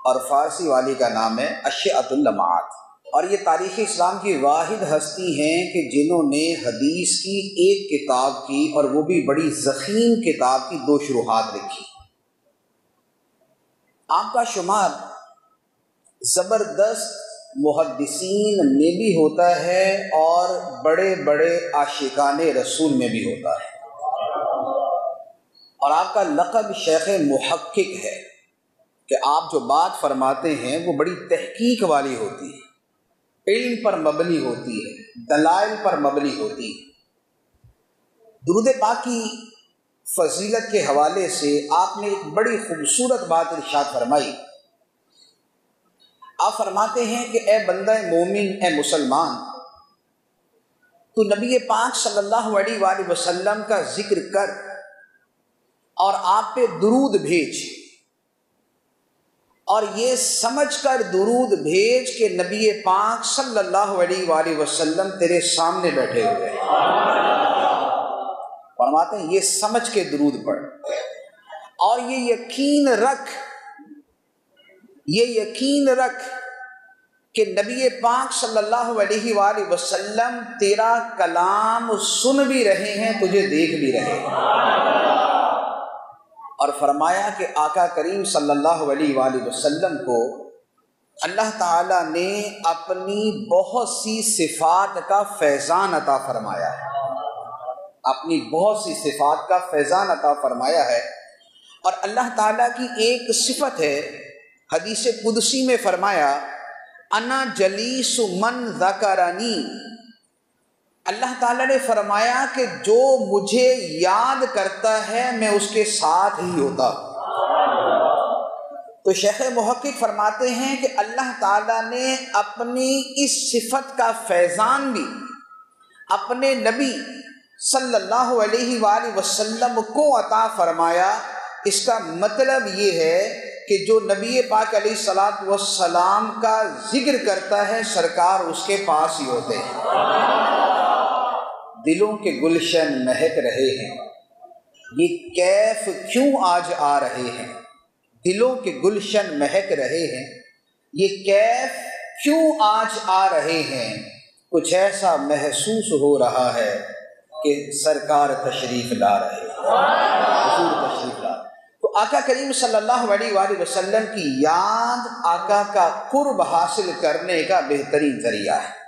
اور فارسی والی کا نام ہے اشعۃ اللمعات، اور یہ تاریخ اسلام کی واحد ہستی ہیں کہ جنہوں نے حدیث کی ایک کتاب کی، اور وہ بھی بڑی ضخیم کتاب کی 2 شروحات لکھی۔ آپ کا شمار زبردست محدثین میں بھی ہوتا ہے اور بڑے بڑے عاشقان رسول میں بھی ہوتا ہے، اور آپ کا لقب شیخ محقق ہے کہ آپ جو بات فرماتے ہیں وہ بڑی تحقیق والی ہوتی ہے، علم پر مبنی ہوتی ہے، دلائل پر مبنی ہوتی ہے۔ درود پاک کی فضیلت کے حوالے سے آپ نے ایک بڑی خوبصورت بات ارشاد فرمائی۔ آپ فرماتے ہیں کہ اے بندہ مومن، اے مسلمان، تو نبی پاک صلی اللہ علیہ وآلہ وسلم کا ذکر کر اور آپ پہ درود بھیج، اور یہ سمجھ کر درود بھیج کہ نبی پاک صلی اللہ علیہ وآلہ وسلم تیرے سامنے بیٹھے ہوئے ہیں۔ فرماتے ہیں یہ سمجھ کے درود پڑھ، اور یہ یقین رکھ کہ نبی پاک صلی اللہ علیہ وآلہ وسلم تیرا کلام سن بھی رہے ہیں، تجھے دیکھ بھی رہے ہیں۔ اور فرمایا کہ آقا کریم صلی اللہ علیہ وآلہ وسلم کو اللہ تعالیٰ نے اپنی بہت سی صفات کا فیضان عطا فرمایا ہے، اپنی بہت سی صفات کا فیضان عطا فرمایا ہے، اور اللہ تعالیٰ کی ایک صفت ہے، حدیث قدسی میں فرمایا انا جلیس من ذکرنی، اللہ تعالیٰ نے فرمایا کہ جو مجھے یاد کرتا ہے میں اس کے ساتھ ہی ہوتا ہوں۔ تو شیخ محقق فرماتے ہیں کہ اللہ تعالیٰ نے اپنی اس صفت کا فیضان بھی اپنے نبی صلی اللہ علیہ وآلہ وسلم کو عطا فرمایا۔ اس کا مطلب یہ ہے کہ جو نبی پاک علیہ الصلوۃ والسلام کا ذکر کرتا ہے سرکار اس کے پاس ہی ہوتے ہیں۔ دلوں کے گلشن مہک رہے ہیں، یہ کیف کیوں آج آ رہے ہیں؟ دلوں کے گلشن مہک رہے ہیں، یہ کیف کیوں آج آ رہے ہیں؟ کچھ ایسا محسوس ہو رہا ہے کہ سرکار تشریف لا رہے ہیں، حضور تشریف لا رہے ہیں۔ تو آقا کریم صلی اللہ علیہ وآلہ وسلم کی یاد آقا کا قرب حاصل کرنے کا بہترین ذریعہ ہے۔